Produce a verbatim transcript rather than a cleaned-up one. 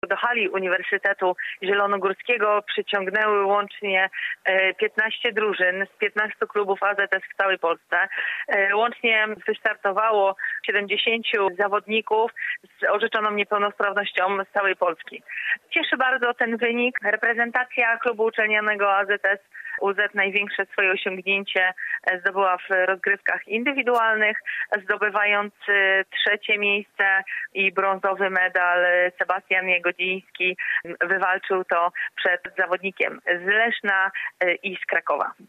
Do hali Uniwersytetu Zielonogórskiego przyciągnęły łącznie piętnaście drużyn z piętnastu klubów A Z S w całej Polsce. Łącznie wystartowało siedemdziesięciu zawodników z orzeczoną niepełnosprawnością z całej Polski. Cieszy bardzo ten wynik. Reprezentacja klubu uczelnianego A Z S U Z największe swoje osiągnięcie zdobyła w rozgrywkach indywidualnych, zdobywając trzecie miejsce i brązowy medal. Sebastian Jagodziński wywalczył to przed zawodnikiem z Leszna i z Krakowa.